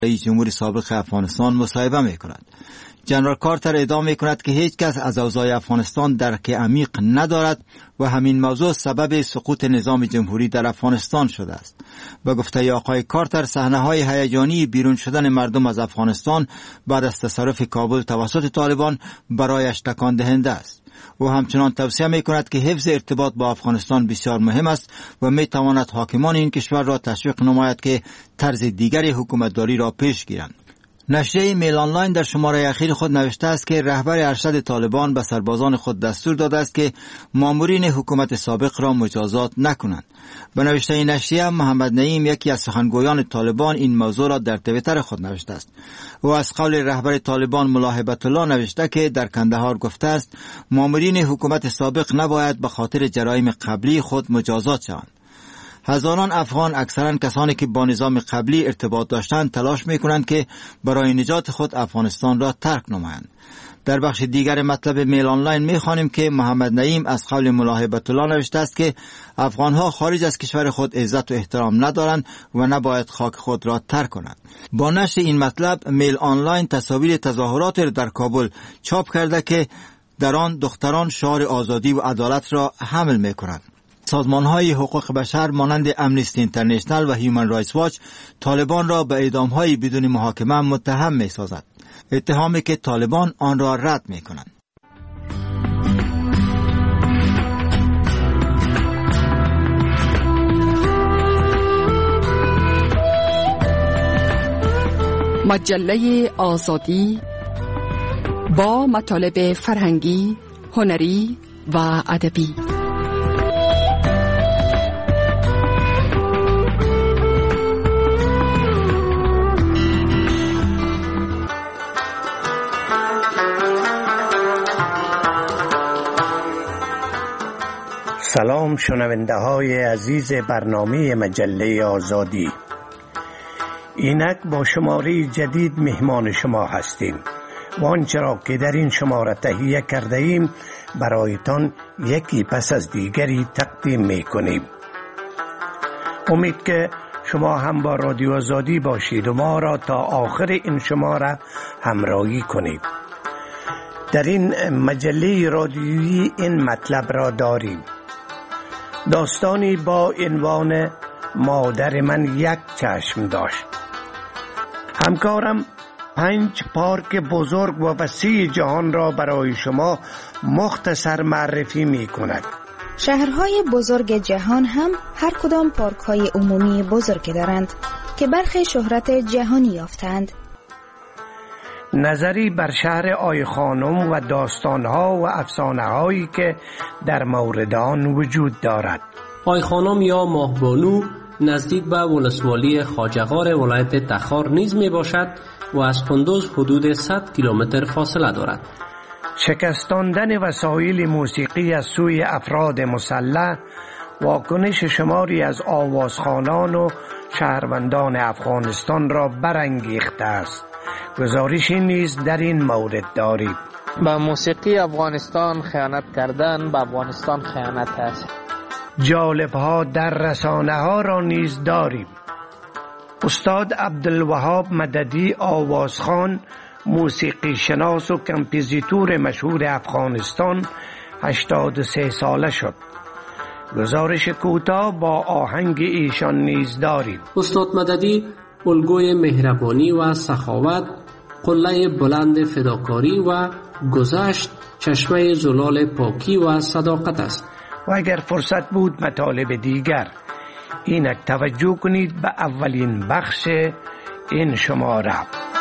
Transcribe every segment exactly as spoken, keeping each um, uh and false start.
رئیس جمهور سابق افغانستان مصاحبه می کند. جنرال کارتر ادعا می کند که هیچ کس از اوضاع افغانستان درک عمیق ندارد و همین موضوع سبب سقوط نظام جمهوری در افغانستان شده است. به گفته آقای کارتر، صحنه‌های هیجانی بیرون شدن مردم از افغانستان بعد از تصرف کابل توسط طالبان برایش تکان دهنده است. او همچنان توصیه می کند که حفظ ارتباط با افغانستان بسیار مهم است و می تواند حاکمان این کشور را تشویق نماید که طرز دیگری حکومتداری را پیش گیرند. نشریه میل آنلاین در شماره اخیر خود نوشته است که رهبر ارشد طالبان به سربازان خود دستور داده است که مامورین حکومت سابق را مجازات نکنند. به نوشته این نشریه، محمد نعیم، یکی از سخنگویان طالبان، این موضوع را در توییتر خود نوشته است. او از قول رهبر طالبان ملا هیبت الله نوشته که در کندهار گفته است مامورین حکومت سابق نباید به خاطر جرایم قبلی خود مجازات شوند. هزاران افغان، اکثرا کسانی که با نظام قبلی ارتباط داشتند، تلاش میکنند که برای نجات خود افغانستان را ترک نمایند. در بخش دیگر مطلب میل آنلاین میخوانیم که محمد نعیم از قول ملا هیبت الله نوشته است که افغانها خارج از کشور خود عزت و احترام ندارند و نباید خاک خود را ترک کنند. با نشر این مطلب، میل آنلاین تصاویر تظاهرات در کابل چاپ کرده که در آن دختران شعار آزادی و عدالت را حمل میکنند. سازمان‌های حقوق بشر مانند امنیستی اینترنشنل و هیومن رایتس واچ طالبان را به اعدام‌های بدون محاکمه متهم می‌سازد، اتهامی که طالبان آن را رد می‌کنند. مجله آزادی با مطالب فرهنگی، هنری و ادبی. سلام شنونده های عزیز برنامه مجله آزادی. اینک با شماره جدید مهمان شما هستیم و آنچه را که در این شماره تهیه کرده ایم برایتان یکی پس از دیگری تقدیم می کنیم. امید که شما هم با رادیو آزادی باشید و ما را تا آخر این شماره همراهی کنید. در این مجله رادیویی این مطلب را داریم: داستانی با عنوان مادر من یک چشم داشت. همکارم پنج پارک بزرگ و وسیع جهان را برای شما مختصر معرفی می کند. شهرهای بزرگ جهان هم هر کدام پارک های عمومی بزرگ دارند که برخی شهرت جهانی یافتند. نظری بر شهر آی خانم و داستانها و افسانه‌هایی که در مورد آن وجود دارد. آی خانم یا ماهبانو نزدیک به ولسوالی خواجه‌غار ولایت تخار نیز می باشد و از کندوز حدود صد کیلومتر فاصله دارد. شکستاندن وسایل موسیقی از سوی افراد مسلح واکنش شماری از آوازخوانان و شهروندان افغانستان را برانگیخته است. گزارشی نیز در این مورد داریم. با موسیقی افغانستان خیانت کردن به افغانستان خیانت است. جالب‌ها در رسانه ها را نیز داریم. استاد عبدالوهاب مددی، آوازخوان، موسیقی شناس و کمپوزیتور مشهور افغانستان، هشتاد و سه ساله شد. گزارش کوتاه با آهنگ ایشان نیز داریم. استاد مددی الگوی مهربانی و سخاوت، قله بلند فداکاری و گذشت چشمه زلال پاکی و صداقت است. و اگر فرصت بود مطالب دیگر. اینک توجه کنید به اولین بخش این شماره.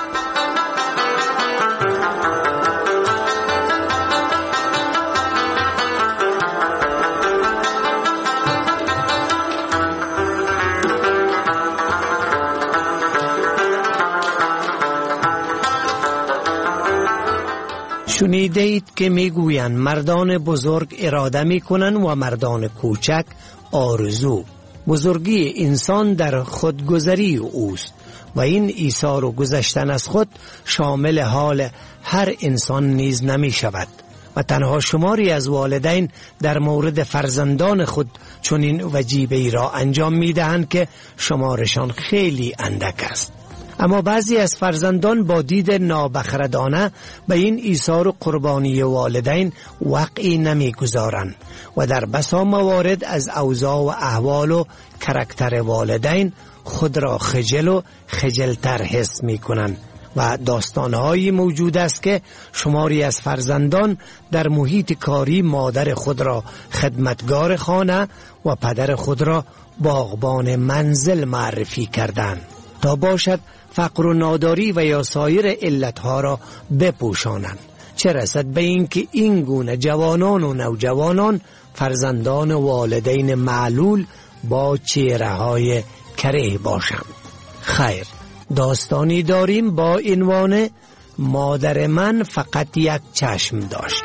شنیده اید که میگویند مردان بزرگ اراده میکنند و مردان کوچک آرزو. بزرگی انسان در خودگذری اوست و این ایثار و گذشتن از خود شامل حال هر انسان نیز نمی شود و تنها شماری از والدین در مورد فرزندان خود چنین وجیبه‌ای را انجام می دهند که شمارشان خیلی اندک است. اما بعضی از فرزندان با دید نابخردانه به این ایثار و قربانی والدین وقعی نمیگذارند و در بسا موارد از اوضاع و احوال و کرکتر والدین خود را خجل و خجلتر حس می کنند و داستانهایی موجود است که شماری از فرزندان در محیط کاری مادر خود را خدمتگار خانه و پدر خود را باغبان منزل معرفی کردند تا باشد فقر و ناداری و یا سایر علتها را بپوشانند، چه رسد به این که این گونه جوانان و نوجوانان فرزندان والدین معلول با چهره های کره باشند. خیر، داستانی داریم با عنوان مادر من فقط یک چشم داشت.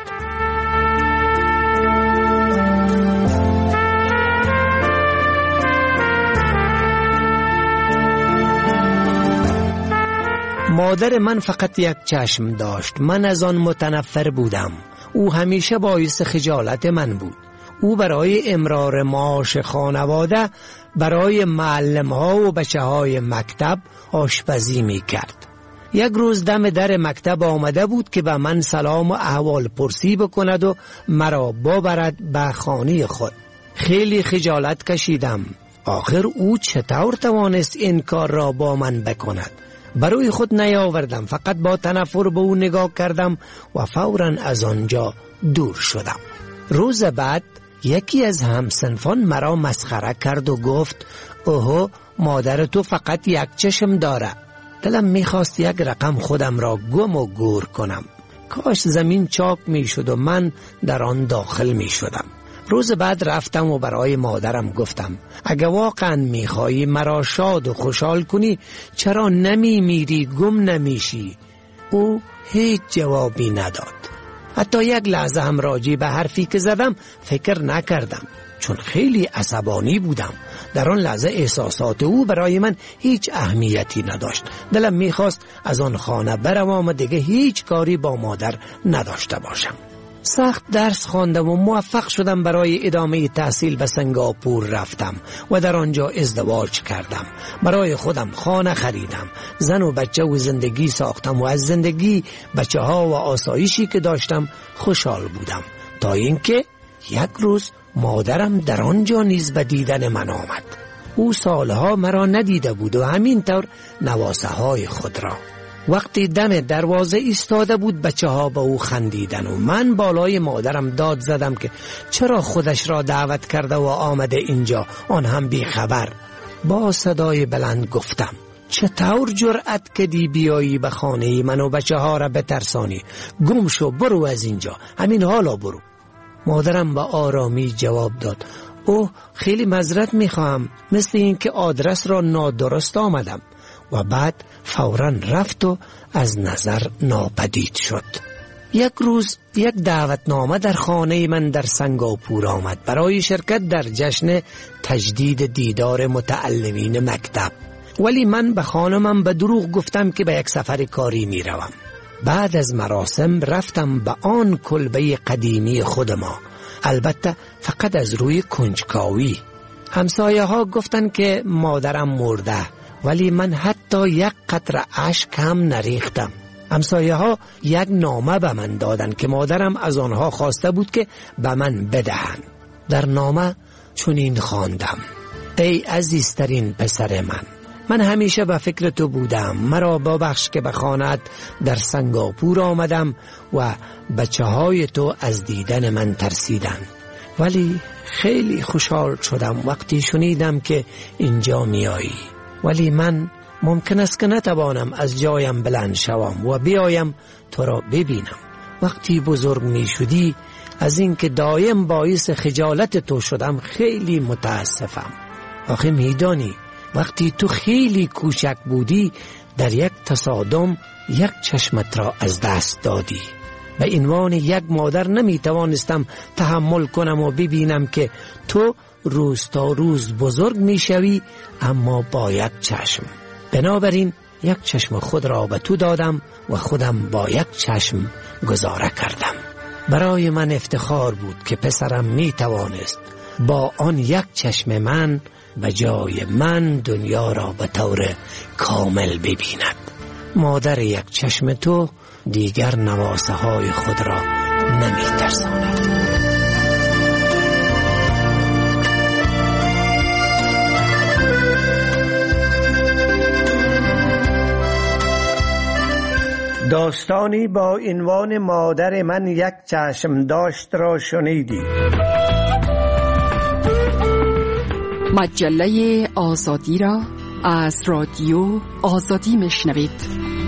مادر من فقط یک چشم داشت. من از آن متنفر بودم. او همیشه باعث خجالت من بود. او برای امرار معاش خانواده برای معلم ها و بچه های مکتب آشپزی می کرد. یک روز دم در مکتب آمده بود که به من سلام و احوال پرسی بکند و مرا ببرد به خانه خود. خیلی خجالت کشیدم. آخر او چطور توانست این کار را با من بکند؟ برای خود نیاوردم، فقط با تنفر به او نگاه کردم و فوراً از آنجا دور شدم. روز بعد یکی از همسنفان مرا مسخره کرد و گفت اوه، مادر تو فقط یک چشم داره. دلم میخواست یک رقم خودم را گم و گور کنم. کاش زمین چاک میشد و من در آن داخل میشدم. روز بعد رفتم و برای مادرم گفتم اگه واقعا میخوایی مرا شاد و خوشحال کنی چرا نمی میری گم نمیشی؟ او هیچ جوابی نداد. حتی یک لحظه هم راجع به حرفی که زدم فکر نکردم، چون خیلی عصبانی بودم. در آن لحظه احساسات او برای من هیچ اهمیتی نداشت. دلم میخواست از آن خانه بروم و دیگه هیچ کاری با مادر نداشته باشم. سخت درس خواندم و موفق شدم. برای ادامه تحصیل به سنگاپور رفتم و در آنجا ازدواج کردم. برای خودم خانه خریدم، زن و بچه و زندگی ساختم و از زندگی، بچه ها و آسایشی که داشتم خوشحال بودم، تا اینکه یک روز مادرم در آنجا نیز به دیدن من آمد. او سالها مرا ندیده بود و همینطور نواسه های خود را. وقتی دم دروازه ایستاده بود بچه ها به او خندیدن و من بالای مادرم داد زدم که چرا خودش را دعوت کرده و آمده اینجا، آن هم بی خبر. با صدای بلند گفتم چطور جرأت کردی بیایی به خانه من و بچه ها را بترسانی؟ گم شو، برو از اینجا، همین حالا برو. مادرم با آرامی جواب داد اوه، خیلی معذرت میخواهم، مثل این که آدرس را نادرست آمدم. و بعد فوراً رفت و از نظر ناپدید شد. یک روز یک دعوتنامه در خانه من در سنگاپور آمد برای شرکت در جشن تجدید دیدار متعلمین مکتب، ولی من به خانمم به دروغ گفتم که به یک سفر کاری می روم. بعد از مراسم رفتم به آن کلبه قدیمی خود ما، البته فقط از روی کنجکاوی. همسایه ها گفتن که مادرم مرده، ولی من حتی یک قطره اشک هم نریختم. همسایه ها یک نامه به من دادن که مادرم از آنها خواسته بود که به من بدهند. در نامه چنین خواندم: ای عزیزترین پسر من، من همیشه به فکر تو بودم. مرا ببخش که به خانه‌ات در سنگاپور آمدم و بچه های تو از دیدن من ترسیدن، ولی خیلی خوشحال شدم وقتی شنیدم که اینجا میایی. ولی من ممکن است که نتوانم از جایم بلند شوم و بیایم تو را ببینم. وقتی بزرگ می شدی از اینکه دایم باعث خجالت تو شدم خیلی متاسفم. آخه میدانی وقتی تو خیلی کوچک بودی در یک تصادم یک چشمت را از دست دادی. به عنوان یک مادر نمی توانستم تحمل کنم و ببینم که تو روز تا روز بزرگ می شوی اما با یک چشم. بنابراین یک چشم خود را به تو دادم و خودم با یک چشم گذاره کردم. برای من افتخار بود که پسرم می توانست با آن یک چشم من به جای من دنیا را به طور کامل ببیند. مادر یک چشم تو دیگر نواسه های خود را نمی ترساند. داستانی با عنوان مادر من یک چشم داشت را شنیدی. مجله آزادی را از رادیو آزادی میشنوید.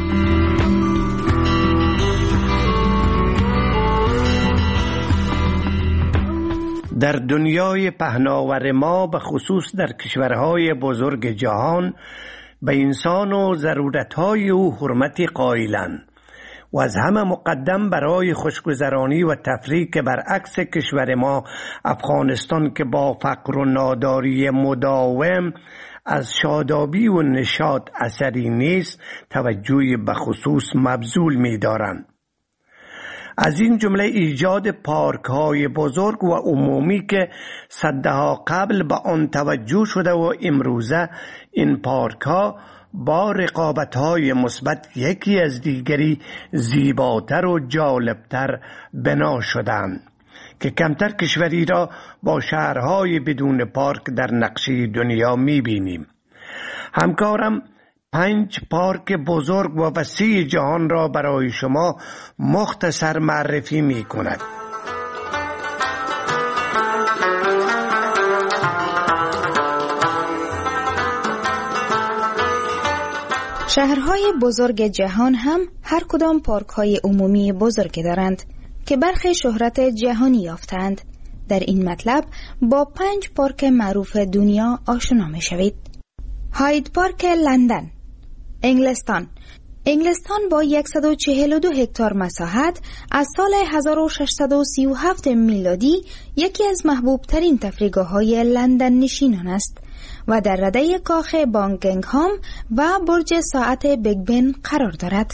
در دنیای پهناور ما به خصوص در کشورهای بزرگ جهان به انسان و ضرورتهای او حرمتی قائلند و از همه مقدم برای خوشگذرانی و تفریح که برعکس کشور ما افغانستان که با فقر و ناداری مداوم از شادابی و نشاط اثری نیست توجهی به خصوص مبذول می دارند. از این جمله ایجاد پارک های بزرگ و عمومی که صدها قبل به آن توجه شده و امروزه این پارک ها با رقابت های مثبت یکی از دیگری زیباتر و جالبتر بنا شدند که کمتر کشوری را با شهرهای بدون پارک در نقشه دنیا می بینیم. همکارم پنج پارک بزرگ و وسیع جهان را برای شما مختصر معرفی می کند. شهرهای بزرگ جهان هم هر کدام پارک‌های عمومی بزرگ دارند که برخی شهرت جهانی یافتند. در این مطلب با پنج پارک معروف دنیا آشنا می شوید. هاید پارک لندن، انگلستان. انگلستان با صد و چهل و دو هکتار مساحت از سال هزار و ششصد و سی و هفت میلادی یکی از محبوب ترین تفریحگاه‌های لندن نشینان است و در رده کاخ باکینگهام و برج ساعت بیگ بن قرار دارد.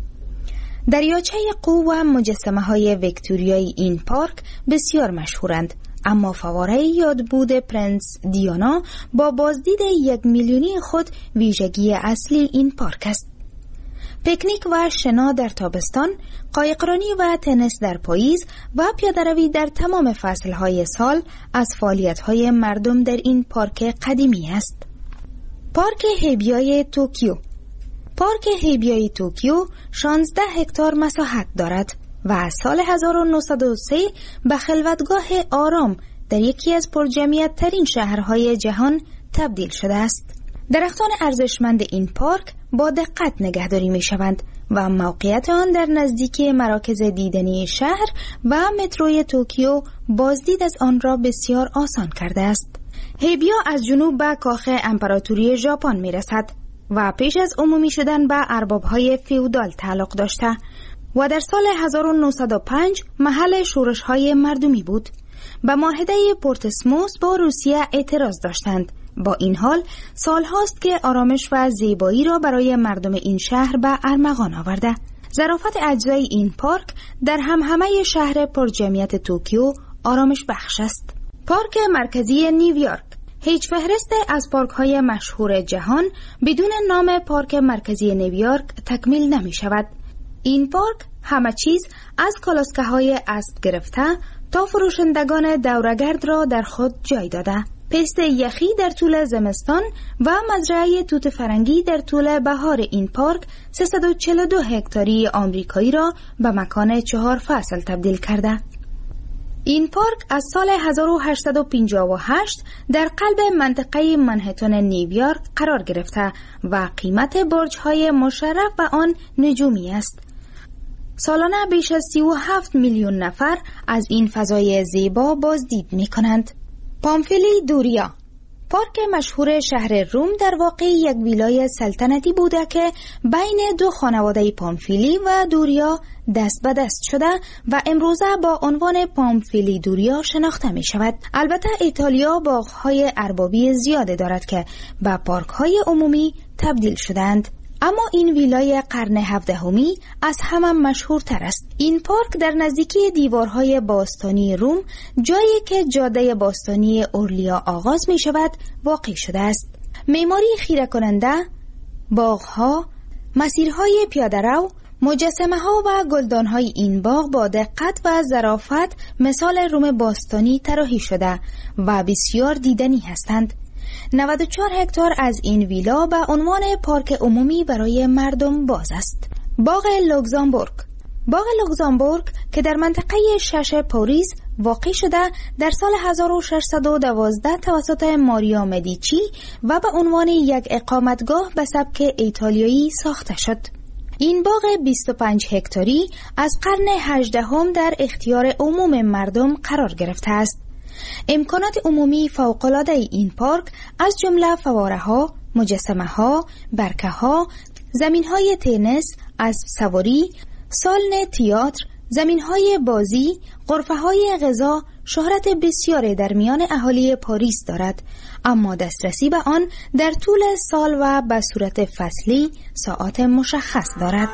دریاچه قو و مجسمه های ویکتوریایی این پارک بسیار مشهورند، اما فواره یادبود پرنس دیانا با بازدید یک میلیونی خود ویژگی اصلی این پارک است. پیکنیک و شنا در تابستان، قایقرانی و تنیس در پاییز و پیاده‌روی در تمام فصل‌های سال از فعالیت‌های مردم در این پارک قدیمی است. پارک هیبیای توکیو. پارک هیبیای توکیو شانزده هکتار مساحت دارد و از سال هزار و نهصد و سه به خلوتگاه آرام در یکی از پرجمعیت ترین شهرهای جهان تبدیل شده است. درختان ارزشمند این پارک با دقت نگهداری می شوند و موقعیت آن در نزدیکی مراکز دیدنی شهر و متروی توکیو بازدید از آن را بسیار آسان کرده است. هیبیا از جنوب به کاخ امپراتوری ژاپن می رسد و پیش از عمومی شدن به ارباب‌های فیودال تعلق داشته و در سال هزار و نهصد و پنج محل شورش‌های مردمی بود. به معاهده پورتسموس با روسیه اعتراض داشتند. با این حال سال هاست که آرامش و زیبایی را برای مردم این شهر به ارمغان آورده. ظرافت اجزای این پارک در همهمه شهر پرجمعیت توکیو آرامش بخش است. پارک مرکزی نیویورک. هیچ فهرست از پارک های مشهور جهان بدون نام پارک مرکزی نیویورک تکمیل نمی شود. این پارک همه چیز از کالاسکه های اسب گرفته تا فروشندگان دورگرد را در خود جای داده. پست یخی در طول زمستان و مزرعه توت فرنگی در طول بهار این پارک سیصد و چهل و دو هکتاری آمریکایی را به مکان چهار فصل تبدیل کرده. این پارک از سال هزار و هشتصد و پنجاه و هشت در قلب منطقه منهتن نیویورک قرار گرفته و قیمت برج‌های مشرف به آن نجومی است. سالانه بیش از سی و هفت میلیون نفر از این فضای زیبا بازدید می کنند. پامفیلی دوریا. پارک مشهور شهر روم در واقع یک ویلای سلطنتی بوده که بین دو خانواده پامفیلی و دوریا دست به دست شده و امروزه با عنوان پامفیلی دوریا شناخته می شود. البته ایتالیا باغ‌های اربابی زیاده دارد که به پارک‌های عمومی تبدیل شدند. اما این ویلای قرن هفدهمی از همه مشهورتر است. این پارک در نزدیکی دیوارهای باستانی روم، جایی که جاده باستانی اورلیا آغاز می شود، واقع شده است. معماری خیره کننده، باغها، مسیرهای پیاده‌رو، مجسمه ها و گلدان های این باغ با دقت و ظرافت مثال روم باستانی طراحی شده و بسیار دیدنی هستند. نود و چهار هکتار از این ویلا به عنوان پارک عمومی برای مردم باز است. باغ لوکزامبورگ. باغ لوکزامبورگ که در منطقه شش پاریس واقع شده، در سال هزار و ششصد و دوازده توسط ماریا مدیچی و به عنوان یک اقامتگاه به سبک ایتالیایی ساخته شد. این باغ بیست و پنج هکتاری از قرن هجدهم در اختیار عموم مردم قرار گرفته است. امکانات عمومی فوق‌العاده این پارک از جمله فواره‌ها، مجسمه‌ها، برکه‌ها، زمین‌های تنیس، اسب سواری، سالن تئاتر، زمین‌های بازی، غرفه‌های غذا شهرت بسیاری در میان اهالی پاریس دارد، اما دسترسی به آن در طول سال و به صورت فصلی ساعات مشخص دارد.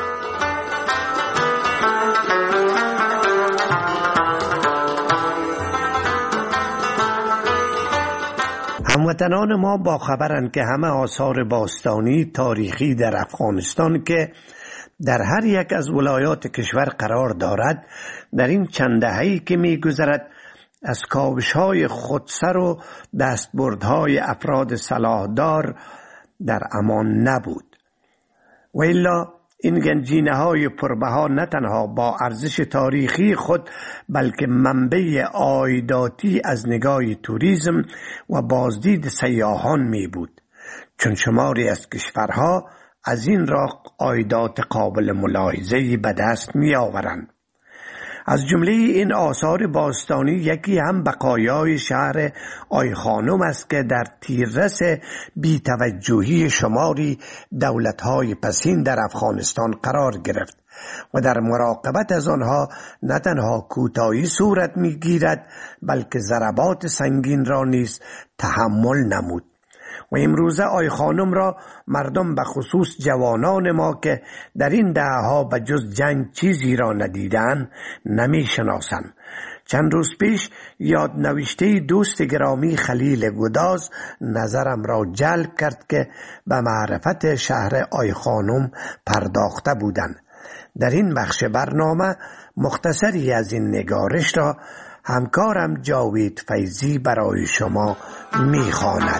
هموطنان ما با خبرند که همه آثار باستانی تاریخی در افغانستان که در هر یک از ولایات کشور قرار دارد، در این چند دهه‌ای که می‌گذرد از کاوش‌های خودسر و دستبردهای افراد صلاحدار در امان نبود. و الا این گنجینه‌های پربها نه تنها با ارزش تاریخی خود بلکه منبع عایداتی از نگاه توریسم و بازدید سیاحان می بود، چون شماری از کشورها از این راه عایدات قابل ملاحظه‌ای به دست می آورند. از جمله این آثار باستانی یکی هم بقایای شهر آیخانم است که در تیررس بی‌توجهی شماری دولت‌های پسین در افغانستان قرار گرفت و در مراقبت از آنها نه تنها کوتاهی صورت می‌گیرد بلکه ضربات سنگین را نیز تحمل نمود. و امروزه آی خانم را مردم به خصوص جوانان ما که در این دهه‌ها به جز جنگ چیزی را ندیدند نمی شناسند. چند روز پیش یادنوشته دوست گرامی خلیل گداز نظرم را جلب کرد که به معرفت شهر آی خانم پرداخته بودند. در این بخش برنامه مختصری از این نگارش را همکارم جاوید فیضی برای شما می‌خواند.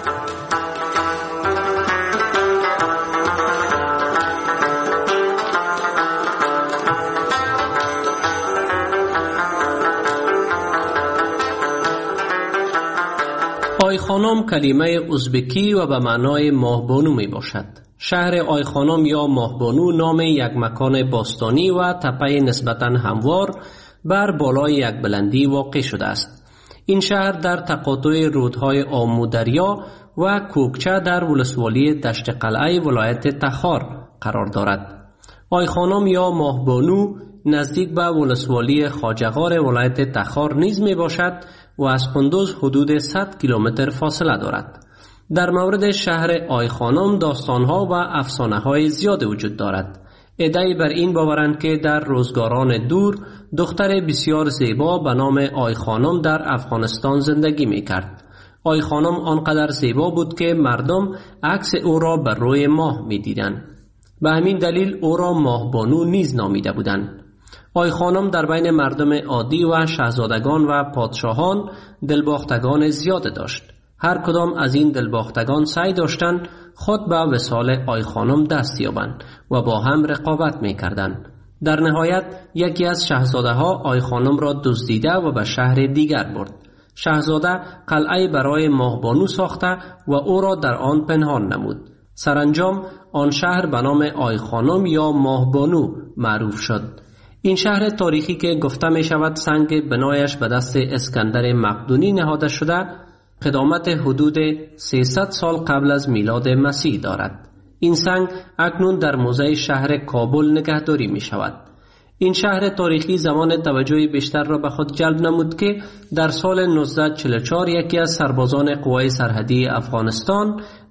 آی خانم کلمه ازبکی و به معنای ماهبانو می باشد. شهر آی خانم یا ماهبانو نام یک مکان باستانی و تپه نسبتاً هموار بر بالای یک بلندی واقع شده است. این شهر در تقاطع رودهای آمو دریا و کوکچه در ولسوالی دشت قلعه ولایت تخار قرار دارد. آی خانم یا ماهبانو نزدیک به ولسوالی خواجه‌غار ولایت تخار نیز می باشد و از قندوز حدود صد کیلومتر فاصله دارد. در مورد شهر آی خانم داستانها و افسانه‌های زیاد وجود دارد. ادعی بر این باورند که در روزگاران دور دختر بسیار زیبا به نام آی خانم در افغانستان زندگی می کرد. آی خانم آنقدر زیبا بود که مردم عکس او را بر روی ماه می دیدند. به همین دلیل او را ماهبانو نیز نامیده بودند. آی خانم در بین مردم عادی و شاهزادگان و پادشاهان دلباختگان زیاد داشت. هر کدام از این دلباختگان سعی داشتند خود به وصال آی خانم دست یابند و با هم رقابت می کردند. در نهایت یکی از شاهزاده ها آی خانم را دزدیده و به شهر دیگر برد. شاهزاده قلعه برای ماهبانو ساخته و او را در آن پنهان نمود. سرانجام آن شهر به نام آی خانم یا ماهبانو معروف شد. این شهر تاریخی که گفته می شود سنگ بنایش به دست اسکندر مقدونی نهاده شده، قدامت حدود سیصد سال قبل از میلاد مسیح دارد. این سنگ اکنون در موزه شهر کابل نگهداری می شود. این شهر تاریخی زمان توجه بیشتر را به خود جلب نمود که در سال نوزده چهل و چهار یکی از سربازان قوای سرحدی افغانستان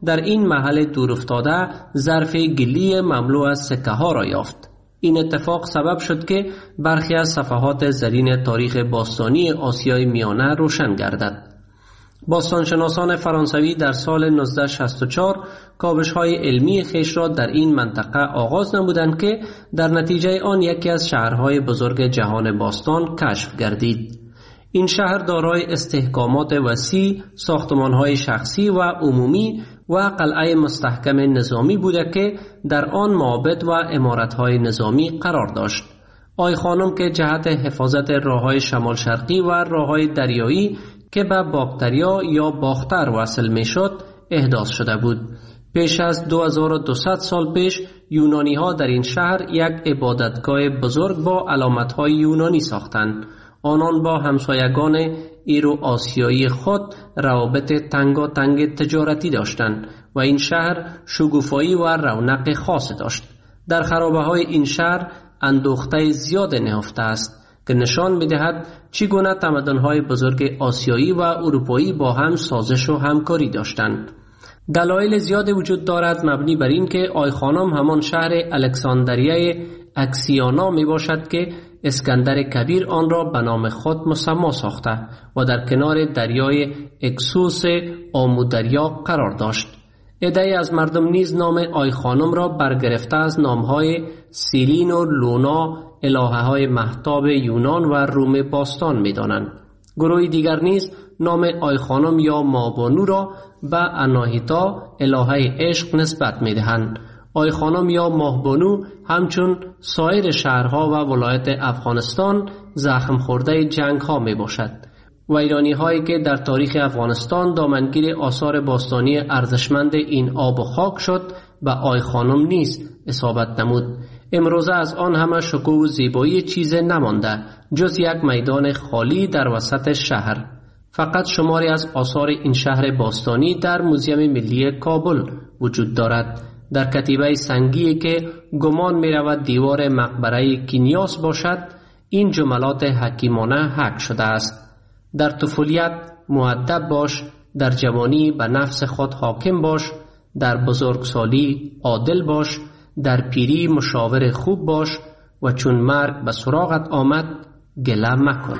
در این محل دورافتاده ظرف گلی مملو از سکه ها را یافت. این اتفاق سبب شد که برخی از صفحات زرین تاریخ باستانی آسیای میانه روشن گردد. باستانشناسان فرانسوی در سال نوزده صد و شصت و چهار کاوش‌های علمی خیش را در این منطقه آغاز نمودند که در نتیجه آن یکی از شهرهای بزرگ جهان باستان کشف گردید. این شهر دارای استحکامات وسیع، ساختمان‌های شخصی و عمومی و قلعه مستحکم نظامی بوده که در آن معابد و عمارت‌های نظامی قرار داشت. آی خانم که جهت حفاظت راه‌های شمال شرقی و راه‌های دریایی که به باکتریا یا باختر وصل می شد احداث شده بود. پیش از دو هزار و دویست سال پیش یونانی ها در این شهر یک عبادتگاه بزرگ با علامت های یونانی ساختند. آنان با همسایگان ایرو آسیایی خود روابط تنگا تنگ تجارتی داشتند و این شهر شگوفایی و رونق خاص داشت. در خرابه های این شهر اندوخته زیاد نهفته است که نشان می‌دهد چگونه تمدن‌های بزرگ آسیایی و اروپایی با هم سازش و همکاری داشتند. دلایل زیاد وجود دارد مبنی بر این که آی خانم همان شهر الکساندریه اکسیانا می باشد که اسکندر کبیر آن را به نام خود مسمی ساخته و در کنار دریای اکسوس آمودریا قرار داشت. عده‌ای از مردم نیز نام آی خانم را برگرفته از نام‌های سیلین و لونا الهه های مهتاب یونان و روم باستان می دانند. گروهی دیگر نیز نام آی خانم یا مابانو را به اناهیتا الهه عشق نسبت می دهند. آی خانم یا ماهبانو همچون سایر شهرها و ولایت افغانستان زخم خورده جنگ ها می باشد. ویرانی هایی که در تاریخ افغانستان دامنگیر آثار باستانی ارزشمند این آب و خاک شد به آی خانم نیز اصابت نمود. امروزه از آن همه شکوه و زیبایی چیز نمانده جز یک میدان خالی در وسط شهر. فقط شماری از آثار این شهر باستانی در موزیم ملی کابل وجود دارد. در کتیبه سنگی که گمان می رود دیوار مقبره کینیاس باشد این جملات حکیمانه حک شده است: در طفولیت مؤدب باش، در جوانی به نفس خود حاکم باش، در بزرگسالی عادل باش، در پیری مشاور خوب باش و چون مرگ به سراغت آمد گله مکن.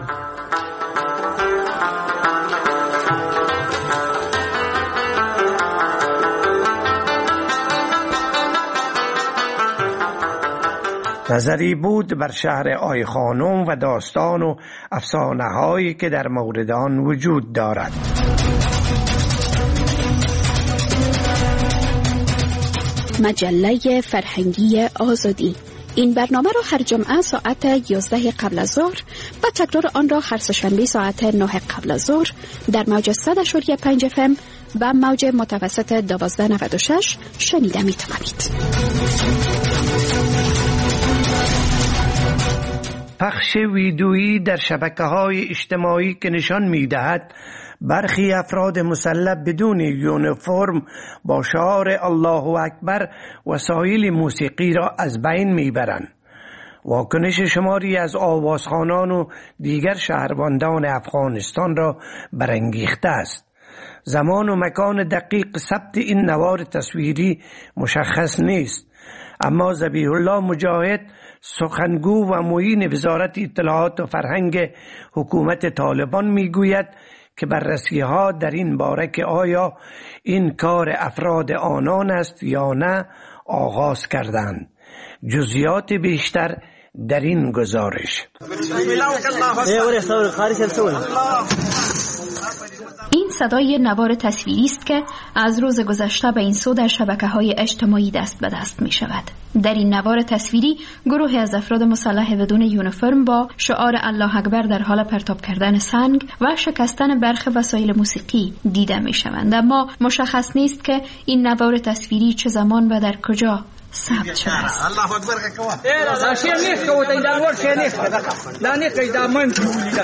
نظری بود بر شهر آی خانم و داستان و افسانه هایی که در مورد آن وجود دارد. مجله فرهنگی آزادی. این برنامه را هر جمعه ساعت یازده قبل از ظهر و تکرار آن را هر سه‌شنبه ساعت نه قبل از ظهر در موج صد و پنج اف ام و موج متوسط دوازده نود و شش شنیده می توانید. پخش ویدیویی در شبکه‌های اجتماعی که نشان می‌دهد برخی افراد مسلح بدون یونیفرم با شعار الله اکبر وسایل موسیقی را از بین میبرند. واکنش شماری از آوازخوانان و دیگر شهروندان افغانستان را برانگیخته است. زمان و مکان دقیق ثبت این نوار تصویری مشخص نیست، اما ذبیح الله مجاهد سخنگو و معین وزارت اطلاعات و فرهنگ حکومت طالبان میگوید که بررسی ها در این باره که آیا این کار افراد آنان است یا نه آغاز کردند. جزئیات بیشتر در این گزارش. این صدای نوار تصویری است که از روز گذشته به این سو در شبکه‌های اجتماعی دست به دست می شود. در این نوار تصویری گروهی از افراد مسلح بدون یونیفرم با شعار الله اکبر در حال پرتاب کردن سنگ و شکستن برخی وسایل موسیقی دیده می شوند، اما مشخص نیست که این نوار تصویری چه زمان و در کجا ثبت شده است. الله اکبر کوا دا شی نیست کو ته دا ور شی نیست دا نه کی دا من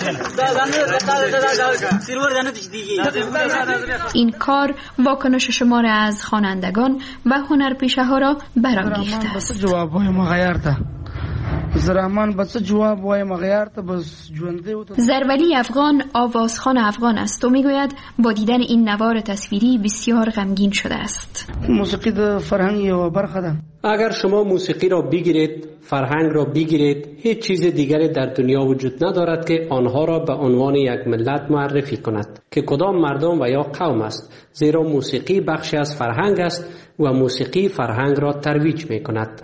این کار واکنش شمار از خوانندگان و هنرپیشه ها را برانگیخته است. جواب های مغیر ده زرهمان بس جواب وایم غیار ته بس ژوندې و. زرولی افغان آوازخوان افغان است و میگوید با دیدن این نوار تصویری بسیار غمگین شده است. موسیقی د فرهنگ یو برخه ده. اگر شما موسیقی را بگیرید، فرهنگ را بگیرید، هیچ چیز دیگری در دنیا وجود ندارد که آنها را به عنوان یک ملت معرفی کند که کدام مردم و یا قوم است، زیرا موسیقی بخشی از فرهنگ است و موسیقی فرهنگ را ترویج می کند.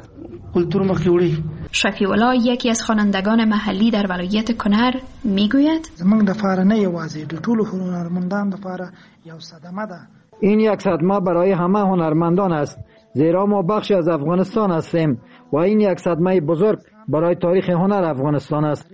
شفیع الله یکی از خوانندگان محلی در ولایت کنر میگوید زمونږ د فاره نه یوازې د ټولو هنرمندانو لپاره یو صدمه ده. این یک صدمه برای همه هنرمندان است، زیرا ما بخشی از افغانستان هستیم و این یک صدمه بزرگ برای تاریخ هنر افغانستان است.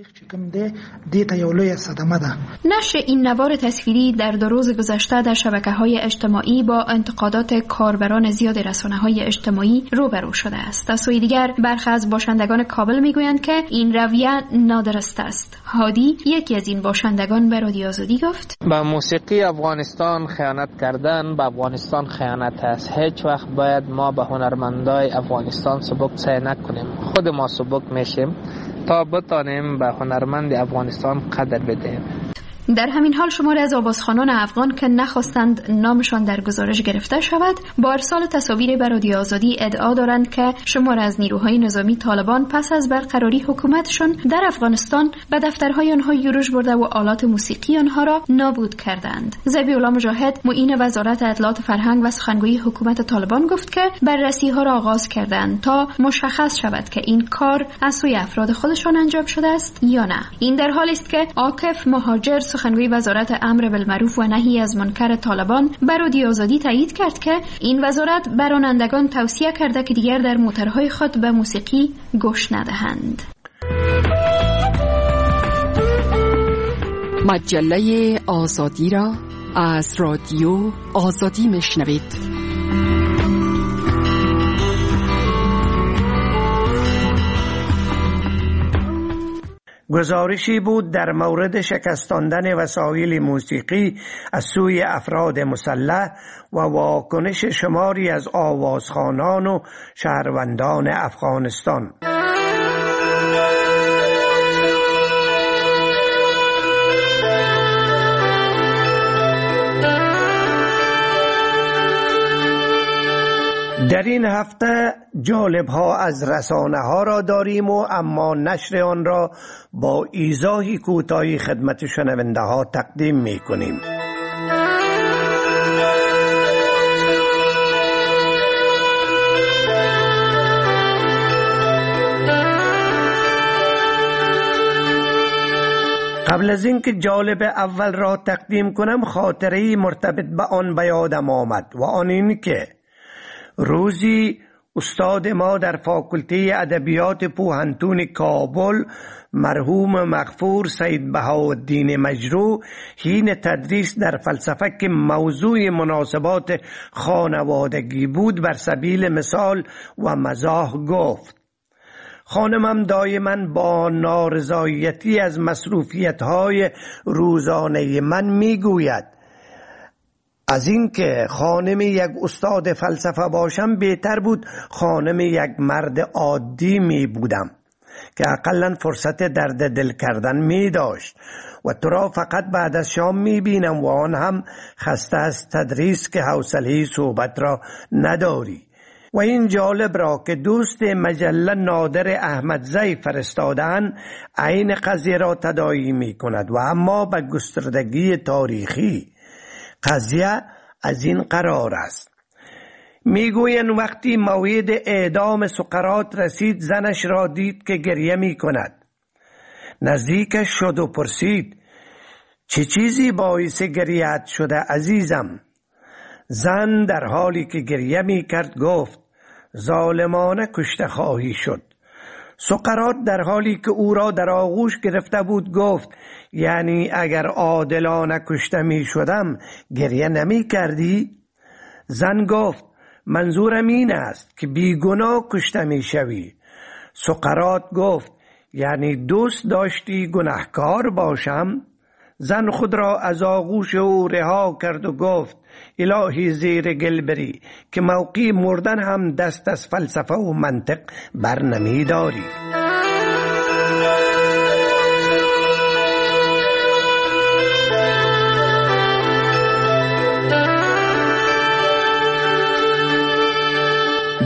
نشر این نوار تصویری در دو روز گذشته در شبکه‌های اجتماعی با انتقادات کاربران زیاد رسانه‌های اجتماعی روبرو شده است. از سوی دیگر برخی از باشندگان کابل میگویند که این رویه نادرست است. هادی یکی از این باشندگان به رادیو آزادی گفت: با موسیقی افغانستان خیانت کردن به افغانستان خیانت است. هیچ وقت باید ما به هنرمندای افغانستان سبک سعی نکنیم. خود ما سبک میشیم تا بتانیم به هنرمند افغانستان قدر بدهیم. در همین حال شماری از آوازخوانان افغان که نخواستند نامشان در گزارش گرفته شود با ارسال تصاویر به رادیو آزادی ادعا دارند که شماری از نیروهای نظامی طالبان پس از برقراری حکومتشان در افغانستان به دفترهای آنها یورش برده و آلات موسیقی آنها را نابود کردند. ذبیح الله مجاهد معین وزارت اطلاعات فرهنگ و سخنگوی حکومت طالبان گفت که بررسی ها را آغاز کردند تا مشخص شود که این کار از سوی افراد خودشان انجام شده است یا نه. این در حالی است که عاکف مهاجر سخنگوی وزارت امر بالمعروف و نهی از منکر طالبان بر رادیو آزادی تایید کرد که این وزارت بر رانندگان توصیه کرده که دیگر در موتورهای خود به موسیقی گوش ندهند. مجله آزادی را از رادیو آزادی میشنوید. گزارشی بود در مورد شکستاندن وسایل موسیقی از سوی افراد مسلح و واکنش شماری از آوازخوانان و شهروندان افغانستان. در این هفته جالب ها از رسانه ها را داریم و اما نشر آن را با ایضاحی کوتاهی خدمت شنونده ها تقدیم می کنیم. قبل از اینکه جالب اول را تقدیم کنم خاطره‌ای مرتبط به آن به یادم آمد و آن این که روزی استاد ما در فاکولته ادبیات پوهنتون کابل مرحوم مغفور سید بهاءالدین مجروح حین تدریس در فلسفه که موضوع مناسبات خانوادگی بود بر سبیل مثال و مزاح گفت: خانمم دائما با نارضایتی از مصروفیت‌های روزانه من میگوید از اینکه خانم یک استاد فلسفه باشم بهتر بود خانم یک مرد عادی می بودم که اقلا فرصت درد دل کردن می داشت و تو را فقط بعد از شام می بینم و آن هم خسته از تدریس که حوصله صحبت را نداری. و این جالب را که دوست مجله نادر احمدزی فرستادن عین قضیه را تداعی می کند و اما به گستردگی تاریخی. قضیه از این قرار است: میگویند وقتی موعد اعدام سقراط رسید زنش را دید که گریه می کند. نزدیکش شد و پرسید: چه چیزی باعث گریه‌ات شده عزیزم؟ زن در حالی که گریه می کرد گفت: ظالمانه کشته خواهی شد. سقراط در حالی که او را در آغوش گرفته بود گفت: یعنی اگر عادلانه کشته می شدم گریه نمی کردی؟ زن گفت: منظورم این است که بیگناه کشته می شوی. سقراط گفت: یعنی دوست داشتی گناهکار باشم؟ زن خود را از آغوش او رها کرد و گفت: الهی زیر گل بری که موقع مردن هم دست از فلسفه و منطق بر نمی داری.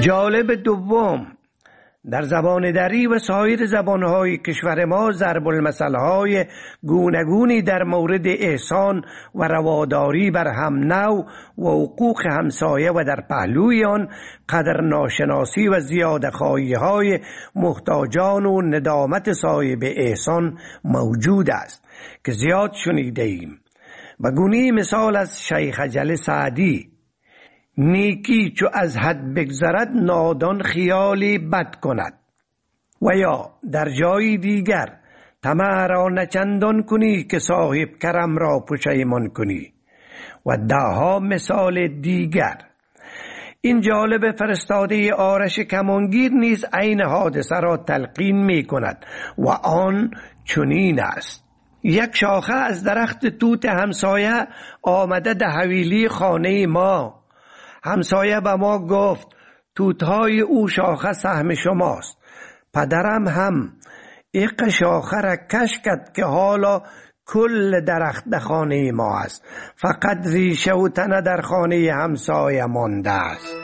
جالب دوم، در زبان دری و سایر زبانهای کشور ما ضرب المثلهای گوناگونی در مورد احسان و رواداری بر هم نوع و حقوق همسایه و در پهلوی آن قدر ناشناسی و زیاده خواهی های محتاجان و ندامت صاحب احسان موجود است که زیاد شنیده ایم. و گونی مثال از شیخ اجل سعدی: نیکی چو از حد بگذرد نادان خیالی بد کند. و یا در جای دیگر: طمع را نچندان کنی که صاحب کرم را پشیمان کنی. و دهها مثال دیگر. این جالب فرستاده آرش کمانگیر نیز عین حادثه را تلقین می کند و آن چنین است: یک شاخه از درخت توت همسایه آمده ده حویلی خانه ما. همسایه به ما گفت توتهای او شاخه سهم شماست. پدرم هم ایق شاخه را کش کرد که حالا کل درخت در خانه ما است، فقط ریشه و تنه در خانه همسایه مانده است.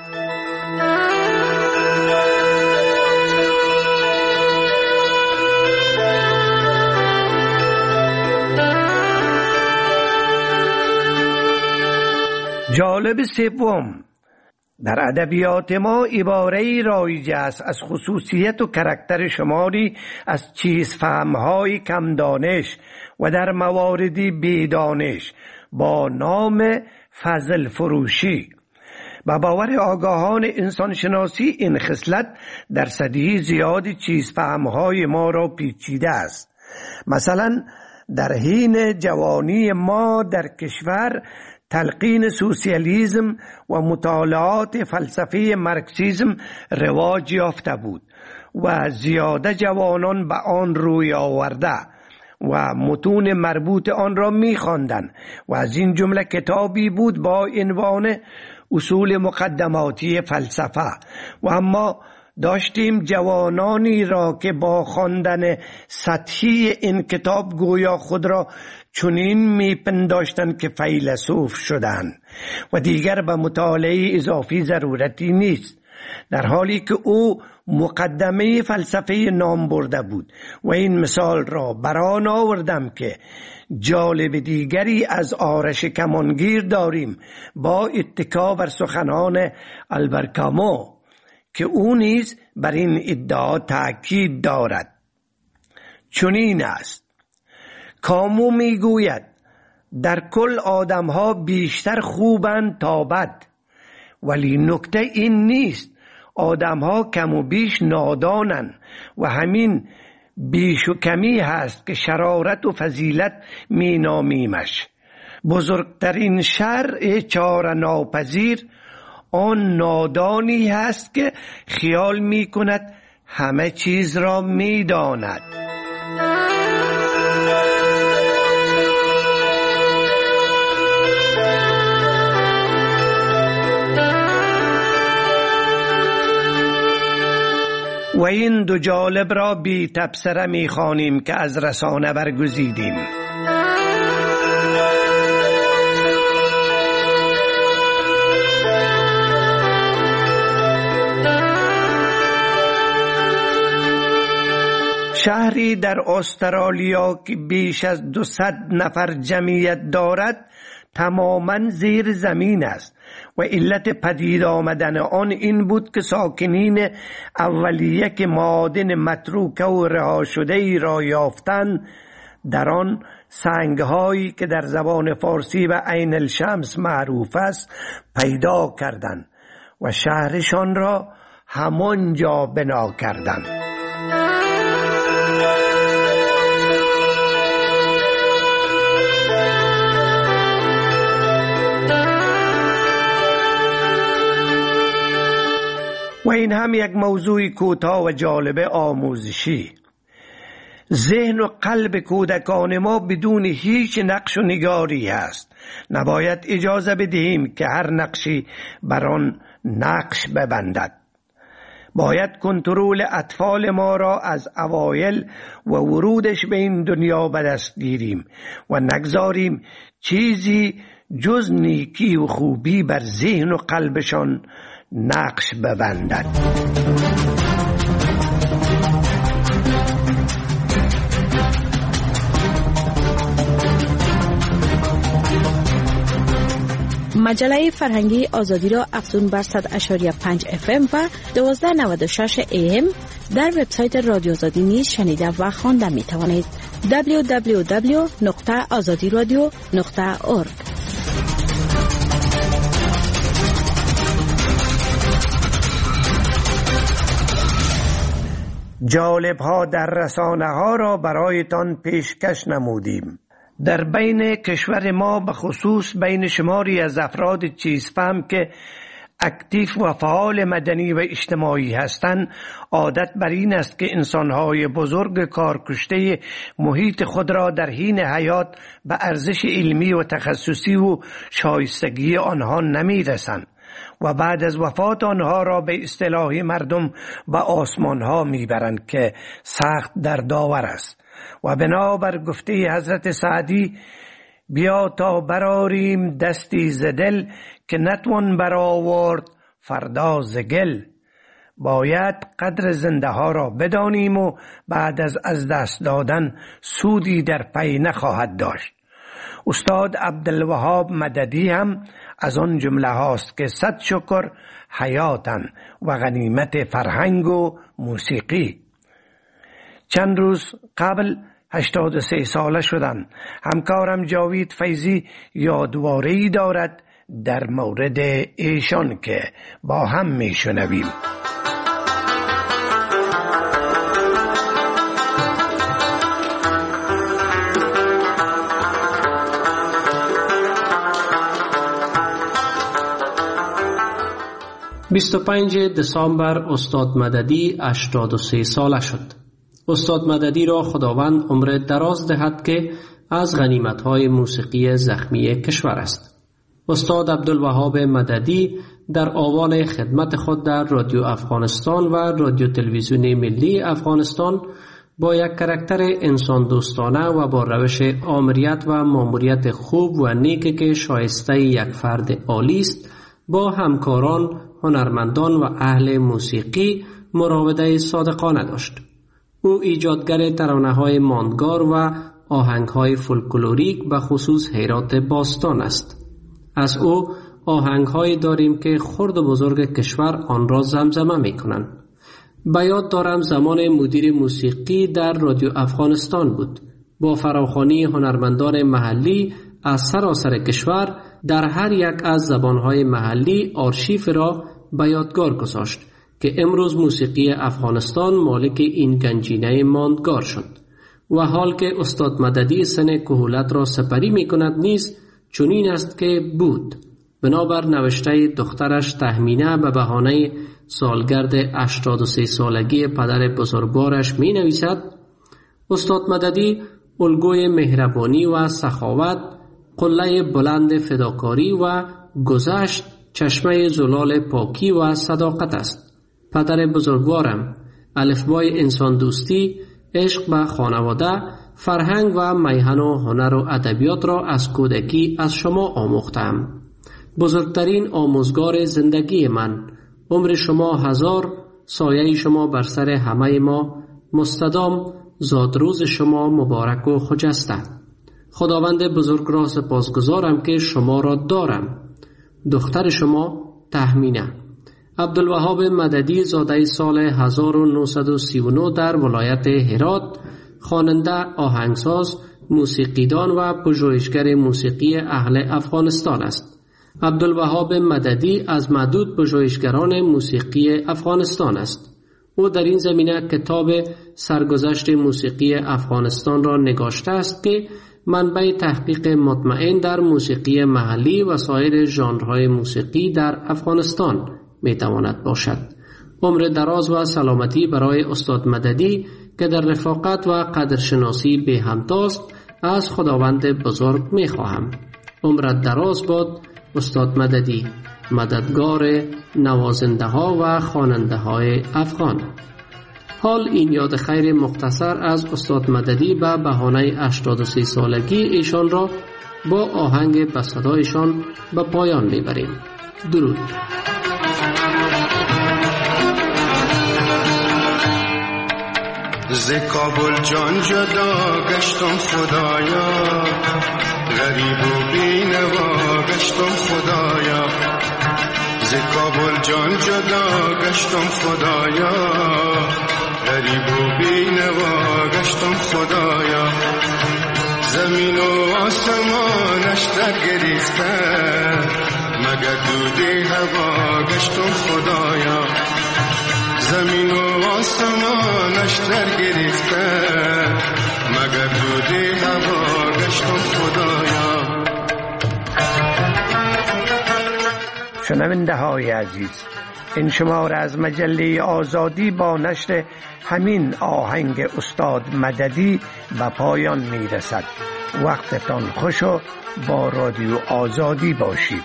جالب سوم، در ادبیات ما عباره‌ای رایج است از خصوصیت و کرکتر شماری از چیز فهم‌های کم دانش و در مواردی بیدانش با نام فضل فروشی. با باور آگاهان انسانشناسی این خصلت در صدی زیاد چیز فهم‌های ما را پیچیده است. مثلا در حین جوانی ما در کشور تلقین سوسیالیسم و مطالعات فلسفه مارکسیسم رواج یافته بود و زیاده جوانان به آن روی آورده و متون مربوط آن را می‌خواندند و از این جمله کتابی بود با عنوان اصول مقدماتی فلسفه. و اما داشتیم جوانانی را که با خواندن سطحی این کتاب گویا خود را چنین میپنداشتند که فیلسوف شدند و دیگر به مطالعه اضافی ضرورتی نیست، در حالی که او مقدمه فلسفه نام برده بود. و این مثال را بران آوردم که جالب دیگری از آرش کمانگیر داریم با اتکا بر سخنان آلبر کامو که او نیز بر این ادعا تأکید دارد. چنین است: کامو میگوید در کل آدمها بیشتر خوبند تا بد، ولی نکته این نیست، آدمها کم و بیش نادانند و همین بیش و کمی هست که شرارت و فضیلت می نامیمش. بزرگترین شر چاره ناپذیر آن نادانی هست که خیال می کند همه چیز را می داند. و این دو جالب را بی تبصره می خوانیم که از رسانه برگزیدیم. شهری در استرالیا که بیش از دوصد نفر جمعیت دارد تماما زیر زمین است و علت پدید آمدن آن این بود که ساکنین اولیه که معادن متروکه و رها شده ای را یافتند در آن سنگهایی که در زبان فارسی و عین الشمس معروف است پیدا کردند و شهرشان را همانجا بنا کردند. و این هم یک موضوع کوتاه و جالب آموزشی. ذهن و قلب کودکان ما بدون هیچ نقش و نگاری است. نباید اجازه بدهیم که هر نقشی بر آن نقش ببندد. باید کنترل اطفال ما را از اوایل و ورودش به این دنیا به دست گیریم و نگذاریم چیزی جز نیکی و خوبی بر ذهن و قلبشان نقش ببندد. مجله فرهنگی آزادی را افزون بر صد و پنج اف ام و دویست و نود و شش ای ام در وبسایت رادیو آزادی نیز شنیده و خوانده می توانید. دبلیو دبلیو دبلیو نقطه آزادی رادیو نقطه اورگ. جالب ها در رسانه ها را برایتان پیشکش نمودیم. در بین کشور ما به خصوص بین شماری از افراد چیزفهم که اکتیو و فعال مدنی و اجتماعی هستند، عادت بر این است که انسانهای بزرگ کارکشته محیط خود را در حین حیات به ارزش علمی و تخصصی و شایستگی آنها نمی رسند و بعد از وفات آنها را به اصطلاح مردم به آسمان ها می برند که سخت دردآور است. و بنابر گفته حضرت سعدی: بیا تا براریم دستی ز دل که نتوان برآورد فردا ز گل. باید قدر زنده ها را بدانیم و بعد از از دست دادن سودی در پی نخواهد داشت. استاد عبدالوهاب مددی هم از آن جمله هاست که صد شکر حیاتن و غنیمت فرهنگ و موسیقی. چند روز قبل هشتاد و سه ساله شدن. همکارم جاوید فیضی یادواره‌ای دارد در مورد ایشان که با هم می شنویم. بیست و پنجم دسامبر استاد مددی هشتاد و سه ساله شد. استاد مددی را خداوند عمر دراز دهد که از غنیمت‌های موسیقی زخمی کشور است. استاد عبدالوهاب مددی در آوان خدمت خود در رادیو افغانستان و رادیو تلویزیون ملی افغانستان با یک کاراکتر انسان دوستانه و با روش آمریت و ماموریت خوب و نیک که شایسته یک فرد عالی است، با همکاران، هنرمندان و اهل موسیقی مراوده صادقانه داشت. او ایجادگر ترانه‌های ماندگار و آهنگ‌های فولکلوریک به خصوص هرات باستان است. از او آهنگ‌هایی داریم که خرد و بزرگ کشور آن را زمزمه می‌کنند. به یاد دارم زمان مدیر موسیقی در رادیو افغانستان بود. با فراخوانی هنرمندان محلی از سراسر کشور در هر یک از زبان‌های محلی آرشیف را به یادگار گذاشت که امروز موسیقی افغانستان مالک این گنجینه ماندگار شد و حال که استاد مددی سن کهولت را سپری می کند نیز چنین است که بود. بنابر نوشته دخترش تهمینه به بهانه سالگرد هشتاد و سه سالگی پدر بزرگوارش می نویسد: استاد مددی الگوی مهربانی و سخاوت، قله بلند فداکاری و گذشت چشمه زلال پاکی و صداقت است. پدر بزرگوارم، الفبای انسان دوستی، عشق به خانواده، فرهنگ و میهن و هنر و ادبیات را از کودکی از شما آموختم. بزرگترین آموزگار زندگی من. عمر شما هزار، سایه شما بر سر همه ما مستدام، زادروز شما مبارک و خجسته. خداوند بزرگ را سپاسگزارم که شما را دارم. دختر شما تهمینه. عبدالوهاب مددی زاده سال هزار و نهصد و سی و نه در ولایت هرات، خواننده، آهنگساز، موسیقیدان و پژوهشگر موسیقی اهل افغانستان است. عبدالوهاب مددی از معدود پژوهشگران موسیقی افغانستان است. او در این زمینه کتاب سرگذشت موسیقی افغانستان را نگاشته است که منبع تحقیق مطمئن در موسیقی محلی و سایر ژانرهای موسیقی در افغانستان می تواند باشد. عمر دراز و سلامتی برای استاد مددی که در رفاقت و قدرشناسی به همتاست از خداوند بزرگ می خواهم. عمر دراز باد استاد مددی، مددگار نوازنده ها و خواننده های افغان. حال این یاد خیر مختصر از استاد مددی به بهانه هشتاد و سه سالگی ایشان را با آهنگ به صدایشان به پایان میبریم. درود. ز کابل جان جدا گشتم خدایا، غریب و بینوا گشتم خدایا. ز کابل جان جدا گشتم خدایا، غریب و بینوا گشتم خدایا. زمین و آسمانش در گریخته، مگر دود هوا گشتم خدایا. زمین و آسمانش در گریخته، مگر دود هوا گشتم خدایا. شنونده های عزیز، این شماره از مجله آزادی با نشر همین آهنگ استاد مددی به پایان می رسد. وقتتان خوش و با رادیو آزادی باشید.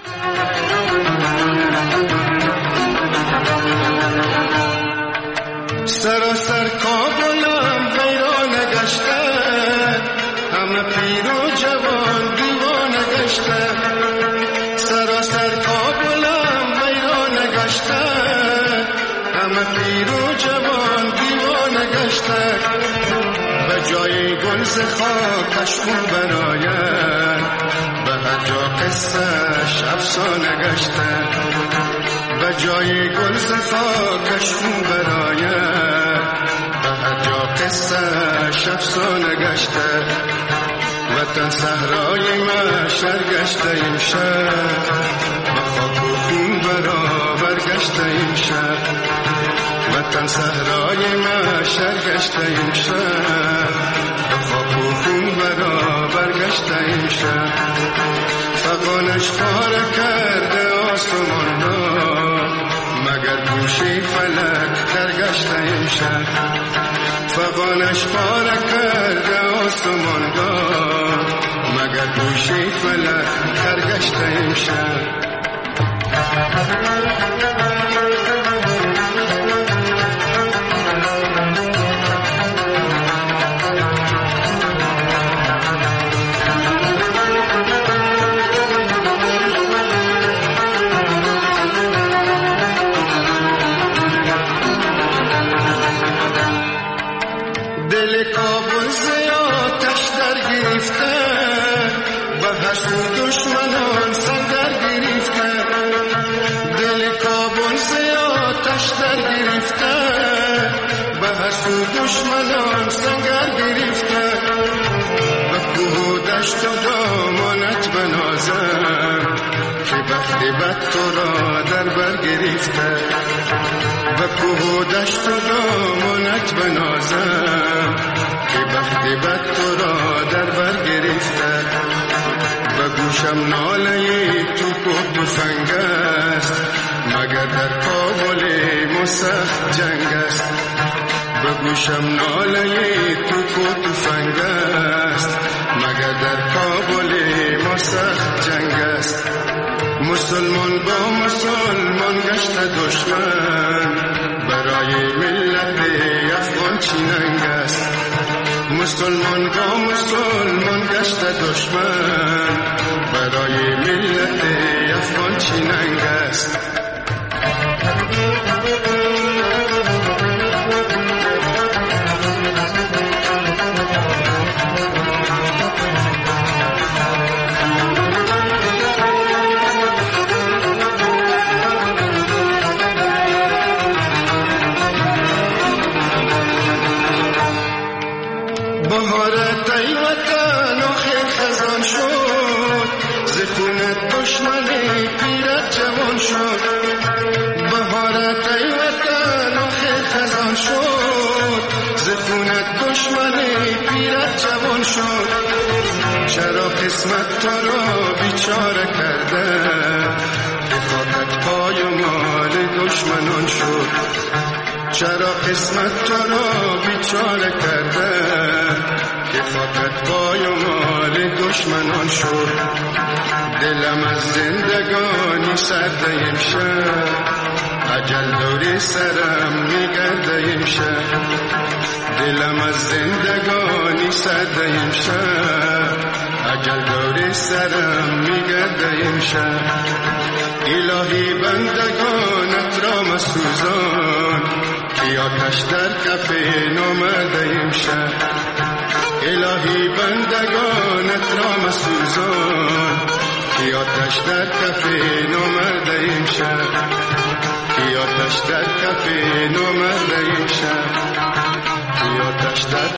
سراسر کابلم ویران گشته، همه پیر و جوان دیوانه گشته. سراسر کابلم ویران گشته، همه پیر و جوان دیوانه گشته. به جای گل ز خاکش خون براید، به هر جا قصه‌اش افسانه گشته. به جای گل ز خاکش خون براید، به هر جا قصه‌اش افسانه گشته. وطن صحرای محشر گشته این شهر، به خاک و خون برابر گشته این شهر. وطن صحرای محشر گشته این شهر، به خاک و خون برابر گشته این شهر. فغانش پاره کرده آسمان را، مگر گوشه فلک در گشته این شهر. فغانش پاره کرده آسمان را، مگر گوشه فلک در گشته این شهر. دشمنان سنگر گرفته، دل کابل ز آتش در گرفته. به هر سو دشمنان سنگر گرفته، به کوه و دشت و دامانت بنازم، که بخت بد تو را در بر گرفته. به کوه و دشت و دامانت بنازم، که بخت بد تو را در بر گرفته. به گوشم ناله توپ و تفنگ است، مگر در کابل ما سخت جنگ است. به گوشم ناله توپ و تفنگ است، مگر در کابل ما سخت جنگ است. مسلمان با مسلمان گشت دشمن، برای ملت افغان چی ننگ است. مسلمان با مسلمان گشت دشمن، برای ملت افغان چی ننگ است. بهارت ای وطن آخر خزان شد، ز خونت دشمن پیرت جوان شد. بهارت ای وطن آخر خزان شد، ز خونت دشمن پیرت جوان شد. چرا قسمت تو را بیچاره کرده، که خاکت پای و مال دشمنان شد. چرا قسمت تو را بیچاره کرده، که خاکت پای و مال دشمنان شد. دلم از زندگانی سرده امشب، اجل دور سرم میگرده امشب. دلم از زندگانی سرده امشب، اجل دور سرم میگرده امشب. الهی بندگانت را مسوزان، که آتش در کف نامرده الهی بندگانت را مسوزان کی آتش در کف نامرد این شهر کی آتش در کف نامرد این شهر کی آتش در